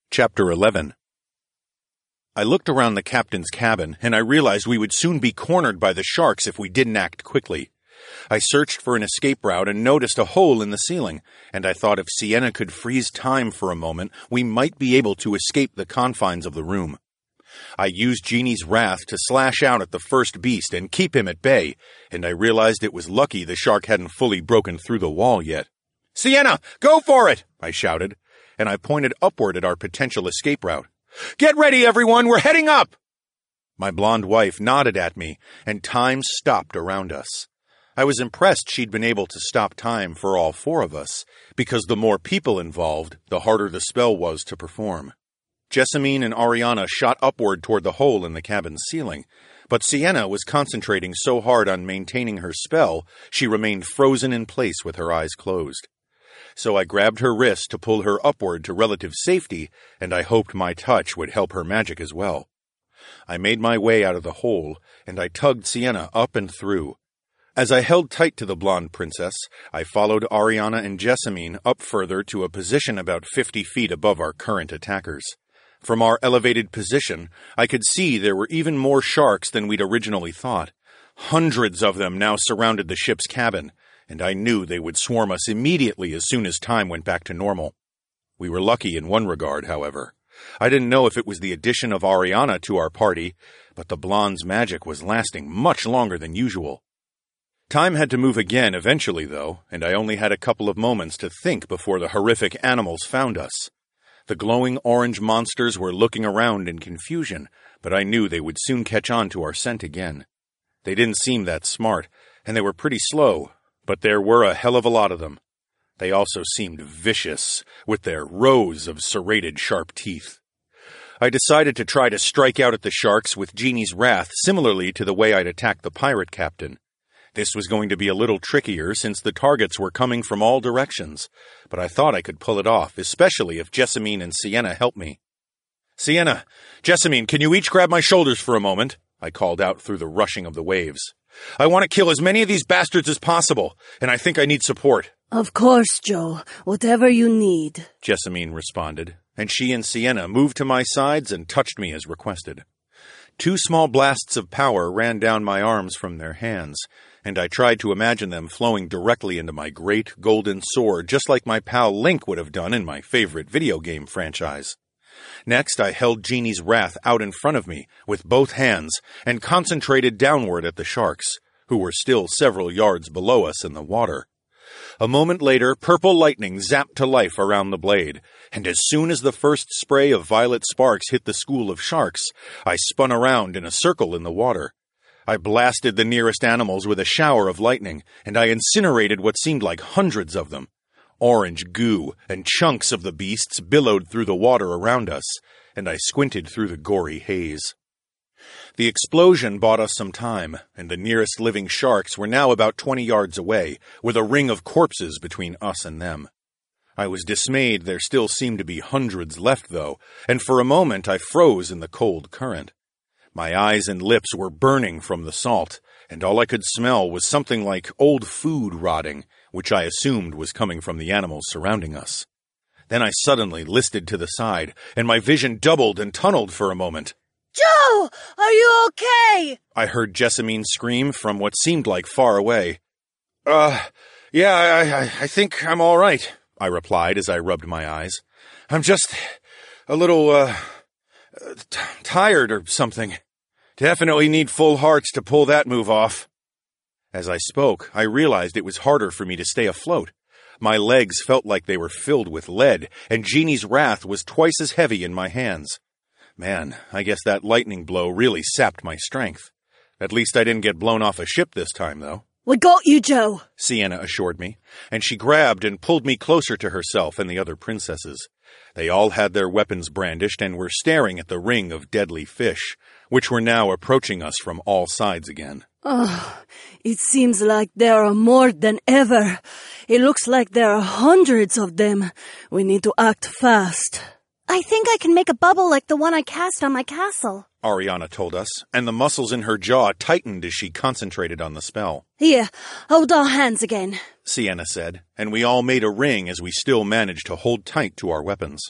Chapter 11. I looked around the captain's cabin, and I realized we would soon be cornered by the sharks if we didn't act quickly. I searched for an escape route and noticed a hole in the ceiling, and I thought if Sienna could freeze time for a moment, we might be able to escape the confines of the room. I used Genie's wrath to slash out at the first beast and keep him at bay, and I realized it was lucky the shark hadn't fully broken through the wall yet. "Sienna, go for it!" I shouted, and I pointed upward at our potential escape route. "Get ready, everyone! We're heading up!" My blonde wife nodded at me, and time stopped around us. I was impressed she'd been able to stop time for all four of us, because the more people involved, the harder the spell was to perform. Jessamine and Ariana shot upward toward the hole in the cabin's ceiling, but Sienna was concentrating so hard on maintaining her spell, she remained frozen in place with her eyes closed. So I grabbed her wrist to pull her upward to relative safety, and I hoped my touch would help her magic as well. I made my way out of the hole, and I tugged Sienna up and through. As I held tight to the blonde princess, I followed Ariana and Jessamine up further to a position about 50 feet above our current attackers. From our elevated position, I could see there were even more sharks than we'd originally thought. Hundreds of them now surrounded the ship's cabin, and I knew they would swarm us immediately as soon as time went back to normal. We were lucky in one regard, however. I didn't know if it was the addition of Ariana to our party, but the blonde's magic was lasting much longer than usual. Time had to move again eventually, though, and I only had a couple of moments to think before the horrific animals found us. The glowing orange monsters were looking around in confusion, but I knew they would soon catch on to our scent again. They didn't seem that smart, and they were pretty slow, but there were a hell of a lot of them. They also seemed vicious, with their rows of serrated sharp teeth. I decided to try to strike out at the sharks with Genie's wrath similarly to the way I'd attacked the pirate captain. This was going to be a little trickier since the targets were coming from all directions, but I thought I could pull it off, especially if Jessamine and Sienna helped me. "Sienna, Jessamine, can you each grab my shoulders for a moment?" I called out through the rushing of the waves. "I want to kill as many of these bastards as possible, and I think I need support." "Of course, Joe. Whatever you need," Jessamine responded, and she and Sienna moved to my sides and touched me as requested. 2 small blasts of power ran down my arms from their hands, and I tried to imagine them flowing directly into my great golden sword just like my pal Link would have done in my favorite video game franchise. Next, I held Genie's wrath out in front of me with both hands and concentrated downward at the sharks, who were still several yards below us in the water. A moment later, purple lightning zapped to life around the blade, and as soon as the first spray of violet sparks hit the school of sharks, I spun around in a circle in the water. I blasted the nearest animals with a shower of lightning, and I incinerated what seemed like hundreds of them. Orange goo and chunks of the beasts billowed through the water around us, and I squinted through the gory haze. The explosion bought us some time, and the nearest living sharks were now about 20 yards away, with a ring of corpses between us and them. I was dismayed there still seemed to be hundreds left, though, and for a moment I froze in the cold current. My eyes and lips were burning from the salt, and all I could smell was something like old food rotting, which I assumed was coming from the animals surrounding us. Then I suddenly listed to the side, and my vision doubled and tunneled for a moment. "Joe, are you okay?" I heard Jessamine scream from what seemed like far away. Yeah, I think I'm all right," I replied as I rubbed my eyes. "I'm just a little, tired or something. Definitely need full hearts to pull that move off." As I spoke, I realized it was harder for me to stay afloat. My legs felt like they were filled with lead, and Genie's wrath was twice as heavy in my hands. Man, I guess that lightning blow really sapped my strength. At least I didn't get blown off a ship this time, though. "We got you, Joe," Sienna assured me, and she grabbed and pulled me closer to herself and the other princesses. They all had their weapons brandished and were staring at the ring of deadly fish, which were now approaching us from all sides again. It seems like there are more than ever. It looks like there are hundreds of them. We need to act fast." "I think I can make a bubble like the one I cast on my castle," Ariana told us, and the muscles in her jaw tightened as she concentrated on the spell. "Here, hold our hands again," Sienna said, and we all made a ring as we still managed to hold tight to our weapons.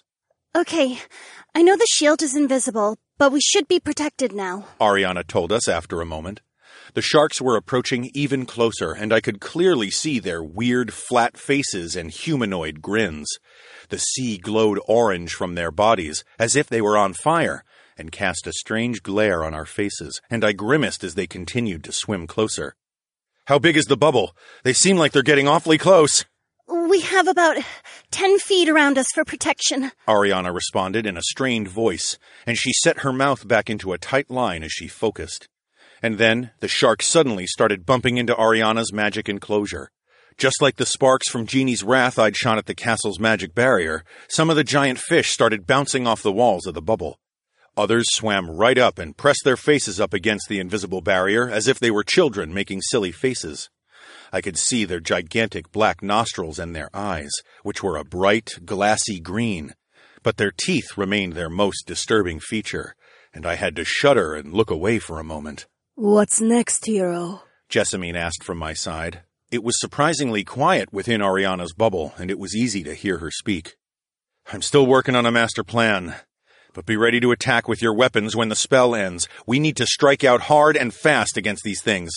Okay, I know the shield is invisible, but we should be protected now. Ariana told us after a moment. The sharks were approaching even closer, and I could clearly see their weird, flat faces and humanoid grins. The sea glowed orange from their bodies, as if they were on fire, and cast a strange glare on our faces, and I grimaced as they continued to swim closer. "How big is the bubble? They seem like they're getting awfully close." We have about 10 feet around us for protection. Ariana responded in a strained voice, and she set her mouth back into a tight line as she focused. And then the shark suddenly started bumping into Ariana's magic enclosure. Just like the sparks from Genie's wrath I'd shot at the castle's magic barrier, some of the giant fish started bouncing off the walls of the bubble. Others swam right up and pressed their faces up against the invisible barrier as if they were children making silly faces. I could see their gigantic black nostrils and their eyes, which were a bright, glassy green. But their teeth remained their most disturbing feature, and I had to shudder and look away for a moment. What's next, hero? Jessamine asked from my side. It was surprisingly quiet within Ariana's bubble, and it was easy to hear her speak. "I'm still working on a master plan. But be ready to attack with your weapons when the spell ends. We need to strike out hard and fast against these things."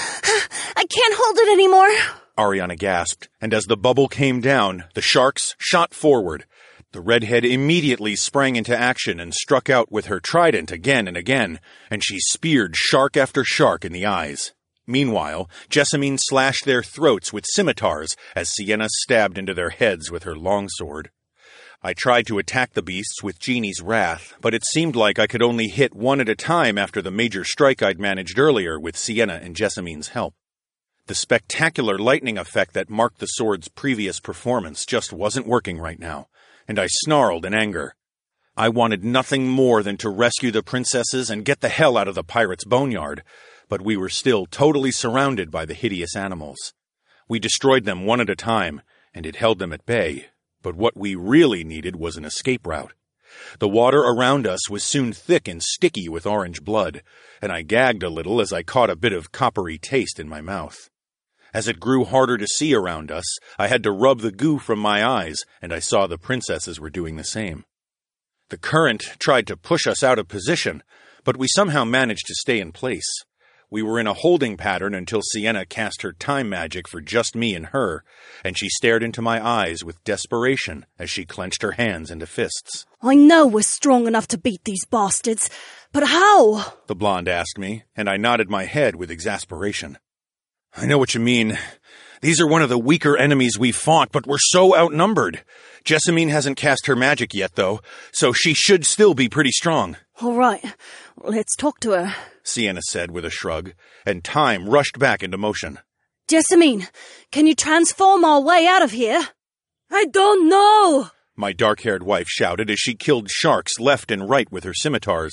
I can't hold it anymore. Ariana gasped, and as the bubble came down, the sharks shot forward. The redhead immediately sprang into action and struck out with her trident again and again, and she speared shark after shark in the eyes. Meanwhile, Jessamine slashed their throats with scimitars as Sienna stabbed into their heads with her longsword. I tried to attack the beasts with Genie's wrath, but it seemed like I could only hit one at a time after the major strike I'd managed earlier with Sienna and Jessamine's help. The spectacular lightning effect that marked the sword's previous performance just wasn't working right now, and I snarled in anger. I wanted nothing more than to rescue the princesses and get the hell out of the pirates' boneyard, but we were still totally surrounded by the hideous animals. We destroyed them one at a time, and it held them at bay, but what we really needed was an escape route. The water around us was soon thick and sticky with orange blood, and I gagged a little as I caught a bit of coppery taste in my mouth. As it grew harder to see around us, I had to rub the goo from my eyes, and I saw the princesses were doing the same. The current tried to push us out of position, but we somehow managed to stay in place. We were in a holding pattern until Sienna cast her time magic for just me and her, and she stared into my eyes with desperation as she clenched her hands into fists. I know we're strong enough to beat these bastards, but how? The blonde asked me, and I nodded my head with exasperation. "I know what you mean. These are one of the weaker enemies we've fought, but we're so outnumbered. Jessamine hasn't cast her magic yet, though, so she should still be pretty strong." All right, let's talk to her. Sienna said with a shrug, and time rushed back into motion. Jessamine, can you transform our way out of here? I don't know! My dark-haired wife shouted as she killed sharks left and right with her scimitars.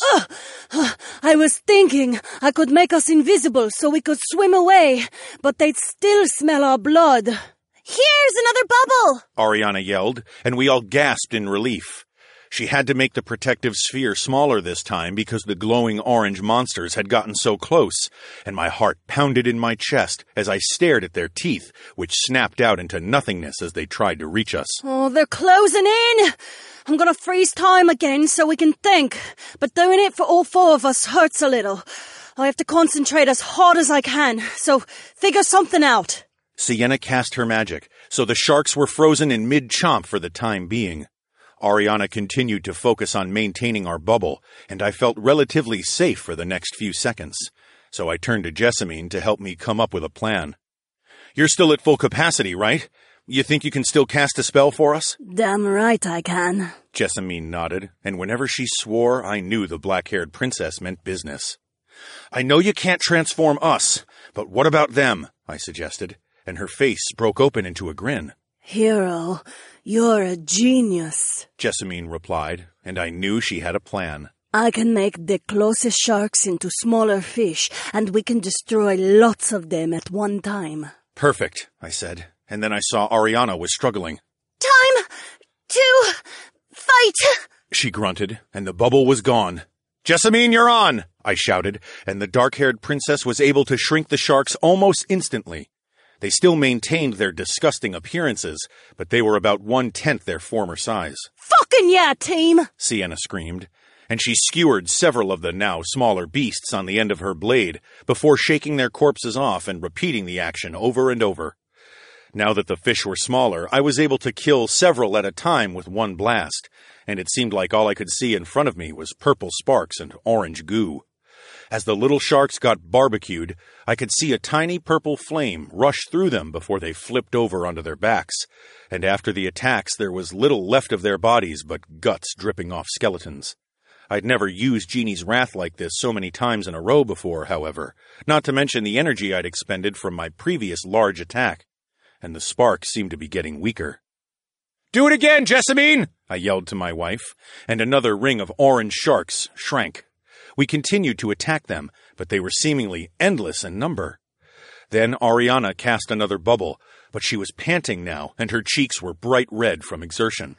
I was thinking I could make us invisible so we could swim away, but they'd still smell our blood. Here's another bubble! Ariana yelled, and we all gasped in relief. She had to make the protective sphere smaller this time because the glowing orange monsters had gotten so close, and my heart pounded in my chest as I stared at their teeth, which snapped out into nothingness as they tried to reach us. Oh, they're closing in! I'm gonna freeze time again so we can think, but doing it for all four of us hurts a little. I have to concentrate as hard as I can, so figure something out. Sienna cast her magic, so the sharks were frozen in mid-chomp for the time being. Ariana continued to focus on maintaining our bubble, and I felt relatively safe for the next few seconds, so I turned to Jessamine to help me come up with a plan. "You're still at full capacity, right? You think you can still cast a spell for us?" Damn right I can. Jessamine nodded, and whenever she swore, I knew the black-haired princess meant business. "I know you can't transform us, but what about them?" I suggested, and her face broke open into a grin. Hero, you're a genius, Jessamine replied, and I knew she had a plan. I can make the closest sharks into smaller fish, and we can destroy lots of them at one time. Perfect, I said, and then I saw Ariana was struggling. Time to fight! She grunted, and the bubble was gone. "Jessamine, you're on!" I shouted, and the dark-haired princess was able to shrink the sharks almost instantly. They still maintained their disgusting appearances, but they were about 1/10 their former size. Fucking yeah, team! Sienna screamed, and she skewered several of the now smaller beasts on the end of her blade before shaking their corpses off and repeating the action over and over. Now that the fish were smaller, I was able to kill several at a time with one blast, and it seemed like all I could see in front of me was purple sparks and orange goo. As the little sharks got barbecued, I could see a tiny purple flame rush through them before they flipped over onto their backs, and after the attacks there was little left of their bodies but guts dripping off skeletons. I'd never used Genie's Wrath like this so many times in a row before, however, not to mention the energy I'd expended from my previous large attack, and the sparks seemed to be getting weaker. "Do it again, Jessamine!" I yelled to my wife, and another ring of orange sharks shrank. We continued to attack them, but they were seemingly endless in number. Then Ariana cast another bubble, but she was panting now, and her cheeks were bright red from exertion.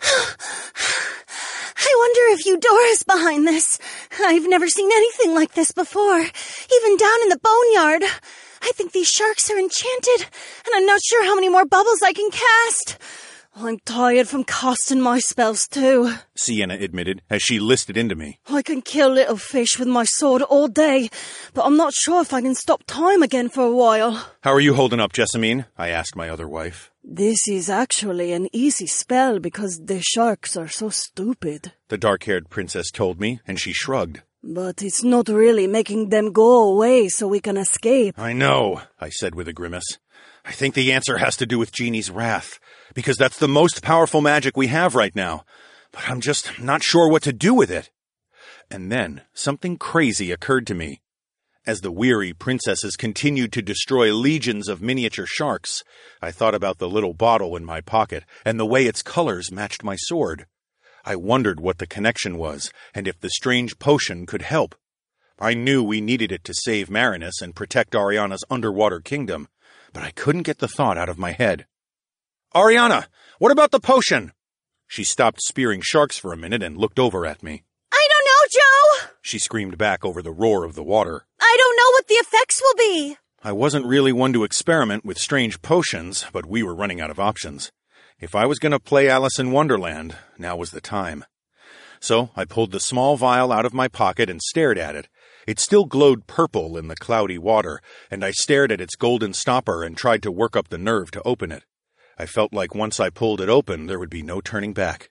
I wonder if Eudora's behind this. I've never seen anything like this before, even down in the boneyard. I think these sharks are enchanted, and I'm not sure how many more bubbles I can cast. I'm tired from casting my spells too, Sienna admitted as she listed into me. I can kill little fish with my sword all day, but I'm not sure if I can stop time again for a while. "How are you holding up, Jessamine?" I asked my other wife. This is actually an easy spell because the sharks are so stupid. The dark-haired princess told me, and she shrugged. But it's not really making them go away so we can escape. "I know," I said with a grimace. "I think the answer has to do with Genie's Wrath, because that's the most powerful magic we have right now, but I'm just not sure what to do with it." And then something crazy occurred to me. As the weary princesses continued to destroy legions of miniature sharks, I thought about the little bottle in my pocket and the way its colors matched my sword. I wondered what the connection was, and if the strange potion could help. I knew we needed it to save Marinus and protect Ariana's underwater kingdom, but I couldn't get the thought out of my head. "Ariana, what about the potion?" She stopped spearing sharks for a minute and looked over at me. I don't know, Joe! She screamed back over the roar of the water. I don't know what the effects will be. I wasn't really one to experiment with strange potions, but we were running out of options. If I was going to play Alice in Wonderland, now was the time. So I pulled the small vial out of my pocket and stared at it. It still glowed purple in the cloudy water, and I stared at its golden stopper and tried to work up the nerve to open it. I felt like once I pulled it open, there would be no turning back.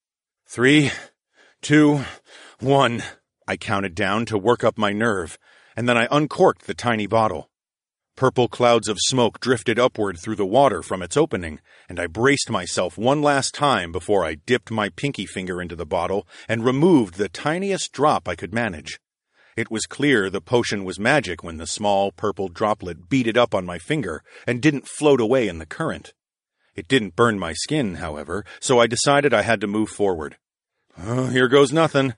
3, 2, 1, I counted down to work up my nerve, and then I uncorked the tiny bottle. Purple clouds of smoke drifted upward through the water from its opening, and I braced myself one last time before I dipped my pinky finger into the bottle and removed the tiniest drop I could manage. It was clear the potion was magic when the small purple droplet beaded up on my finger and didn't float away in the current. It didn't burn my skin, however, so I decided I had to move forward. Here goes nothing.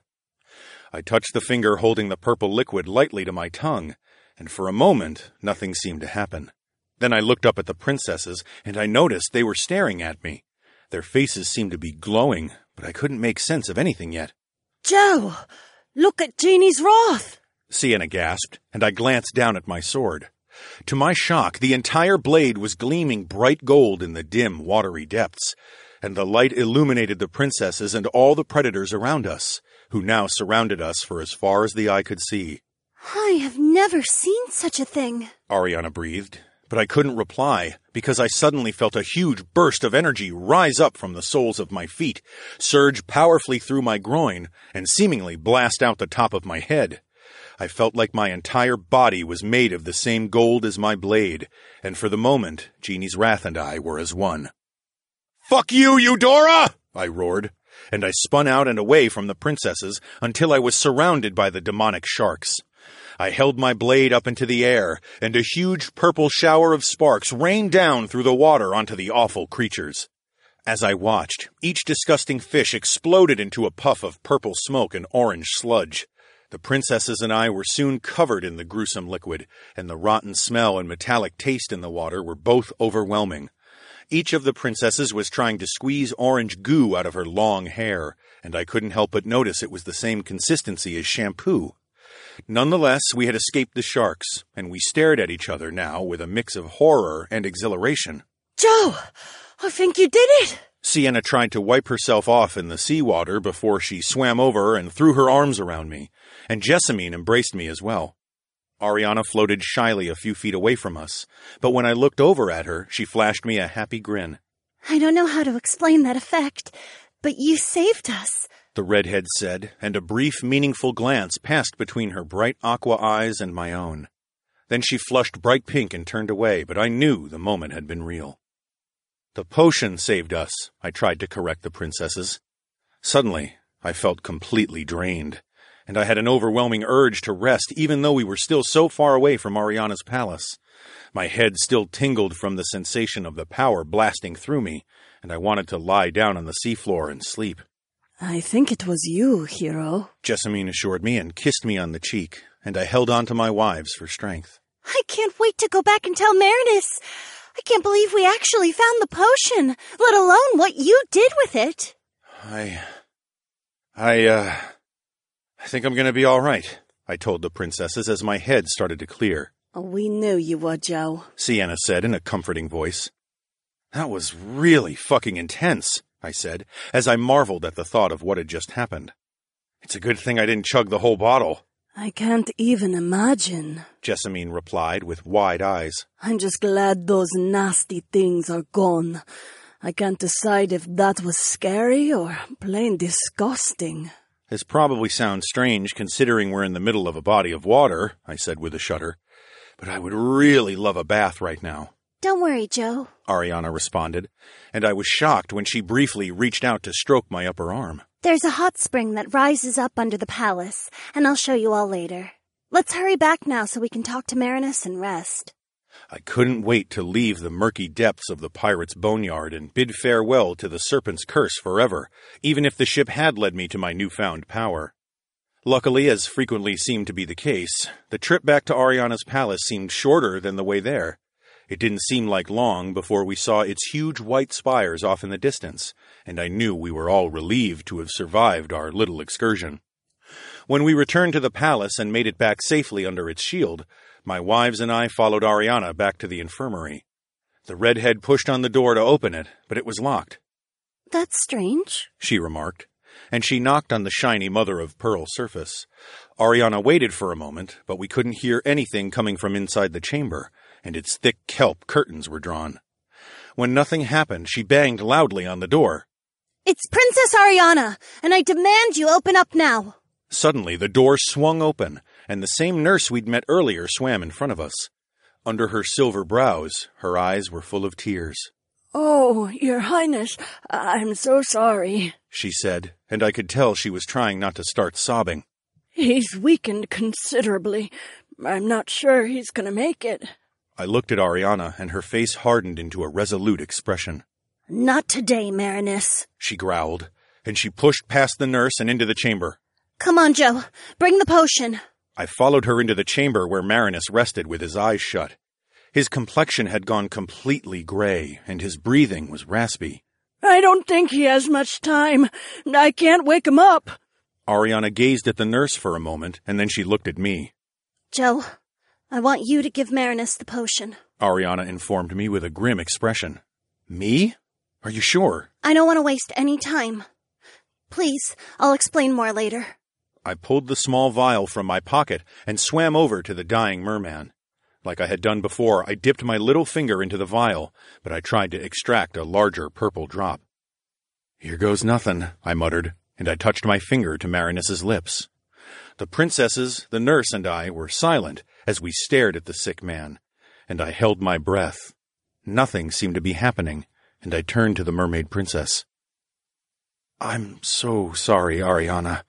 I touched the finger holding the purple liquid lightly to my tongue, and for a moment, nothing seemed to happen. Then I looked up at the princesses, and I noticed they were staring at me. Their faces seemed to be glowing, but I couldn't make sense of anything yet. Joe, look at Genie's Wrath! Sienna gasped, and I glanced down at my sword. To my shock, the entire blade was gleaming bright gold in the dim, watery depths, and the light illuminated the princesses and all the predators around us, who now surrounded us for as far as the eye could see. I have never seen such a thing, Ariana breathed, but I couldn't reply because I suddenly felt a huge burst of energy rise up from the soles of my feet, surge powerfully through my groin, and seemingly blast out the top of my head. I felt like my entire body was made of the same gold as my blade, and for the moment, Genie's Wrath and I were as one. "Fuck you, Eudora!" I roared, and I spun out and away from the princesses until I was surrounded by the demonic sharks. I held my blade up into the air, and a huge purple shower of sparks rained down through the water onto the awful creatures. As I watched, each disgusting fish exploded into a puff of purple smoke and orange sludge. The princesses and I were soon covered in the gruesome liquid, and the rotten smell and metallic taste in the water were both overwhelming. Each of the princesses was trying to squeeze orange goo out of her long hair, and I couldn't help but notice it was the same consistency as shampoo. Nonetheless, we had escaped the sharks, and we stared at each other now with a mix of horror and exhilaration. Joe, I think you did it! Sienna tried to wipe herself off in the seawater before she swam over and threw her arms around me, and Jessamine embraced me as well. Ariana floated shyly a few feet away from us, but when I looked over at her, she flashed me a happy grin. I don't know how to explain that effect, but you saved us, the redhead said, and a brief, meaningful glance passed between her bright aqua eyes and my own. Then she flushed bright pink and turned away, but I knew the moment had been real. The potion saved us, I tried to correct the princesses. Suddenly, I felt completely drained, and I had an overwhelming urge to rest even though we were still so far away from Ariana's palace. My head still tingled from the sensation of the power blasting through me, and I wanted to lie down on the seafloor and sleep. I think it was you, hero, Jessamine assured me and kissed me on the cheek, and I held on to my wives for strength. I can't wait to go back and tell Marinus. I can't believe we actually found the potion, let alone what you did with it. I think I'm gonna be all right, I told the princesses as my head started to clear. We knew you would, Joe, Sienna said in a comforting voice. That was really fucking intense, I said, as I marveled at the thought of what had just happened. It's a good thing I didn't chug the whole bottle. I can't even imagine, Jessamine replied with wide eyes. I'm just glad those nasty things are gone. I can't decide if that was scary or plain disgusting. This probably sounds strange considering we're in the middle of a body of water, I said with a shudder. But I would really love a bath right now. Don't worry, Joe, Ariana responded, and I was shocked when she briefly reached out to stroke my upper arm. There's a hot spring that rises up under the palace, and I'll show you all later. Let's hurry back now so we can talk to Marinus and rest. I couldn't wait to leave the murky depths of the pirate's boneyard and bid farewell to the serpent's curse forever, even if the ship had led me to my newfound power. Luckily, as frequently seemed to be the case, the trip back to Ariana's palace seemed shorter than the way there. It didn't seem like long before we saw its huge white spires off in the distance, and I knew we were all relieved to have survived our little excursion. When we returned to the palace and made it back safely under its shield, my wives and I followed Ariana back to the infirmary. The redhead pushed on the door to open it, but it was locked. That's strange, she remarked, and she knocked on the shiny mother-of-pearl surface. Ariana waited for a moment, but we couldn't hear anything coming from inside the chamber, and its thick kelp curtains were drawn. When nothing happened, she banged loudly on the door. It's Princess Ariana, and I demand you open up now. Suddenly, the door swung open, and the same nurse we'd met earlier swam in front of us. Under her silver brows, her eyes were full of tears. Oh, Your Highness, I'm so sorry, she said, and I could tell she was trying not to start sobbing. He's weakened considerably. I'm not sure he's gonna make it. I looked at Ariana, and her face hardened into a resolute expression. Not today, Marinus, she growled, and she pushed past the nurse and into the chamber. Come on, Joe. Bring the potion. I followed her into the chamber where Marinus rested with his eyes shut. His complexion had gone completely gray, and his breathing was raspy. I don't think he has much time. I can't wake him up. Ariana gazed at the nurse for a moment, and then she looked at me. Joe, I want you to give Marinus the potion, Ariana informed me with a grim expression. Me? Are you sure? I don't want to waste any time. Please, I'll explain more later. I pulled the small vial from my pocket and swam over to the dying merman. Like I had done before, I dipped my little finger into the vial, but I tried to extract a larger purple drop. Here goes nothing, I muttered, and I touched my finger to Marinus's lips. The princesses, the nurse, and I were silent as we stared at the sick man, and I held my breath. Nothing seemed to be happening, and I turned to the mermaid princess. I'm so sorry, Ariana.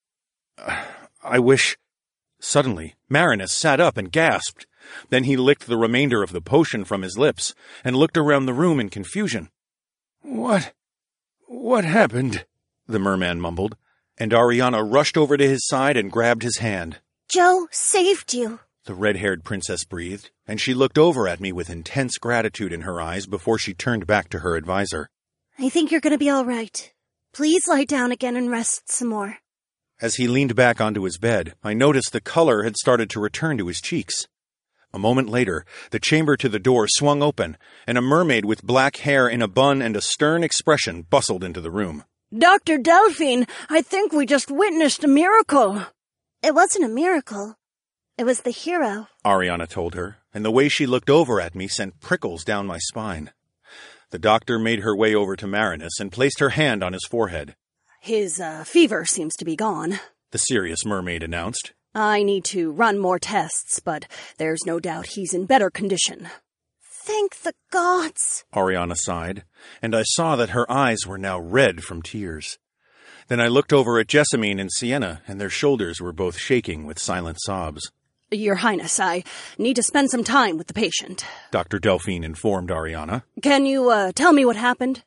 I wish... Suddenly, Marinus sat up and gasped. Then he licked the remainder of the potion from his lips and looked around the room in confusion. What happened? The merman mumbled, and Ariana rushed over to his side and grabbed his hand. Joe saved you, the red-haired princess breathed, and she looked over at me with intense gratitude in her eyes before she turned back to her advisor. I think you're going to be all right. Please lie down again and rest some more. As he leaned back onto his bed, I noticed the color had started to return to his cheeks. A moment later, the chamber to the door swung open, and a mermaid with black hair in a bun and a stern expression bustled into the room. Dr. Delphine, I think we just witnessed a miracle. It wasn't a miracle. It was the hero, Ariana told her, and the way she looked over at me sent prickles down my spine. The doctor made her way over to Marinus and placed her hand on his forehead. His fever seems to be gone, the serious mermaid announced. I need to run more tests, but there's no doubt he's in better condition. Thank the gods, Ariana sighed, and I saw that her eyes were now red from tears. Then I looked over at Jessamine and Sienna, and their shoulders were both shaking with silent sobs. Your Highness, I need to spend some time with the patient, Dr. Delphine informed Ariana. Can you tell me what happened?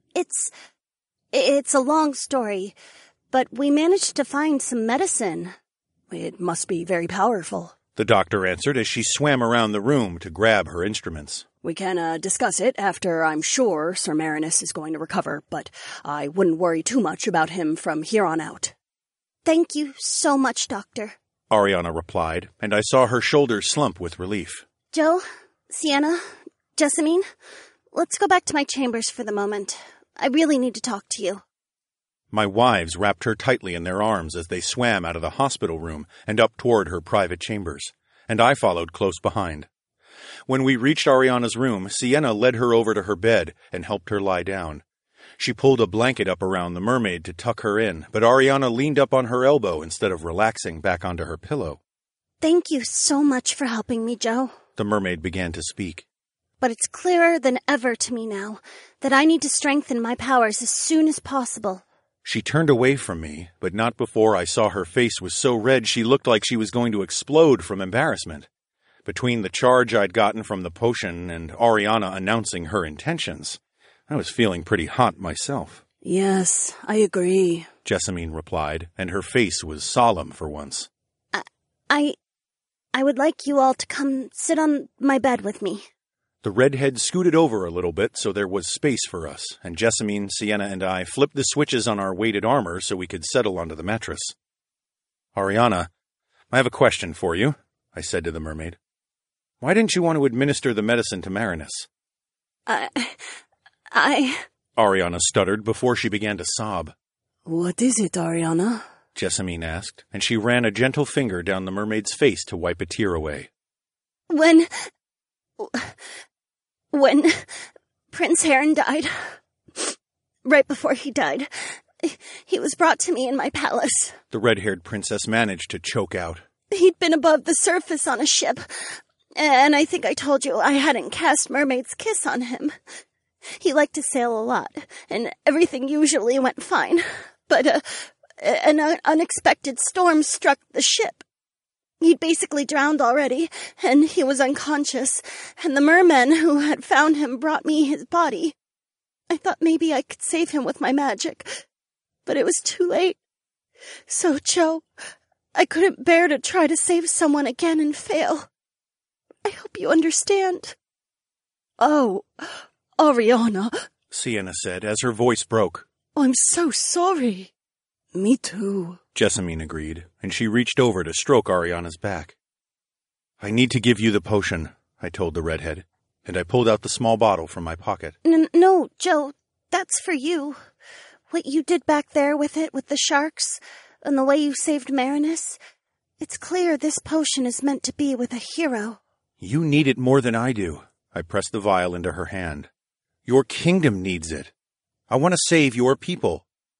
It's a long story, but we managed to find some medicine. It must be very powerful, the doctor answered as she swam around the room to grab her instruments. We can discuss it after I'm sure Sir Marinus is going to recover, but I wouldn't worry too much about him from here on out. Thank you so much, Doctor, Ariana replied, and I saw her shoulders slump with relief. Joe, Sienna, Jessamine, let's go back to my chambers for the moment. I really need to talk to you. My wives wrapped her tightly in their arms as they swam out of the hospital room and up toward her private chambers, and I followed close behind. When we reached Ariana's room, Sienna led her over to her bed and helped her lie down. She pulled a blanket up around the mermaid to tuck her in, but Ariana leaned up on her elbow instead of relaxing back onto her pillow. Thank you so much for helping me, Joe, the mermaid began to speak. But it's clearer than ever to me now that I need to strengthen my powers as soon as possible. She turned away from me, but not before I saw her face was so red she looked like she was going to explode from embarrassment. Between the charge I'd gotten from the potion and Ariana announcing her intentions, I was feeling pretty hot myself. Yes, I agree, Jessamine replied, and her face was solemn for once. I would like you all to come sit on my bed with me. The redhead scooted over a little bit so there was space for us, and Jessamine, Sienna, and I flipped the switches on our weighted armor so we could settle onto the mattress. Ariana, I have a question for you, I said to the mermaid. Why didn't you want to administer the medicine to Marinus? Ariana stuttered before she began to sob. What is it, Ariana? Jessamine asked, and she ran a gentle finger down the mermaid's face to wipe a tear away. When Prince Heron died, right before he died, he was brought to me in my palace. The red-haired princess managed to choke out. He'd been above the surface on a ship, and I think I told you I hadn't cast Mermaid's Kiss on him. He liked to sail a lot, and everything usually went fine, but an unexpected storm struck the ship. He'd basically drowned already, and he was unconscious, and the mermen who had found him brought me his body. I thought maybe I could save him with my magic, but it was too late. So, Joe, I couldn't bear to try to save someone again and fail. I hope you understand. Oh, Ariana, Sienna said as her voice broke. I'm so sorry. Me too, Jessamine agreed, and she reached over to stroke Ariana's back. I need to give you the potion, I told the redhead, and I pulled out the small bottle from my pocket. No, Joe, that's for you. What you did back there with it, with the sharks, and the way you saved Marinus, it's clear this potion is meant to be with a hero. You need it more than I do. I pressed the vial into her hand. Your kingdom needs it. I want to save your people.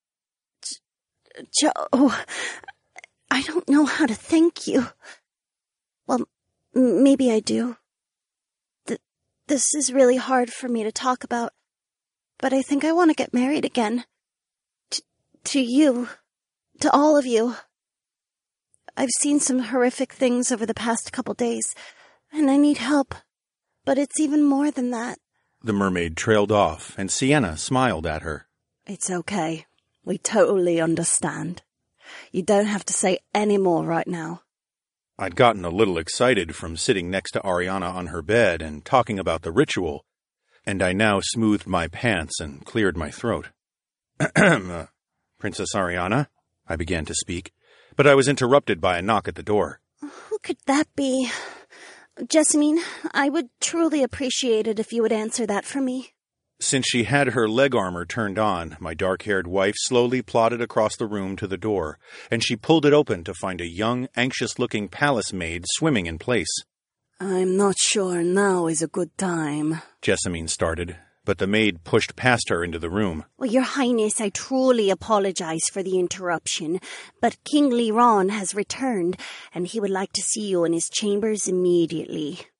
Joe, I don't know how to thank you. Well, maybe I do. This is really hard for me to talk about, but I think I want to get married again. To you. To all of you. I've seen some horrific things over the past couple days, and I need help. But it's even more than that. The mermaid trailed off, and Sienna smiled at her. It's okay. We totally understand. You don't have to say any more right now. I'd gotten a little excited from sitting next to Ariana on her bed and talking about the ritual, and I now smoothed my pants and cleared my throat. Princess Ariana, I began to speak, but I was interrupted by a knock at the door. Who could that be? Jessamine, I would truly appreciate it if you would answer that for me. Since she had her leg armor turned on, my dark-haired wife slowly plodded across the room to the door, and she pulled it open to find a young, anxious-looking palace maid swimming in place. I'm not sure now is a good time, Jessamine started, but the maid pushed past her into the room. Well, Your Highness, I truly apologize for the interruption, but King Liron has returned, and he would like to see you in his chambers immediately.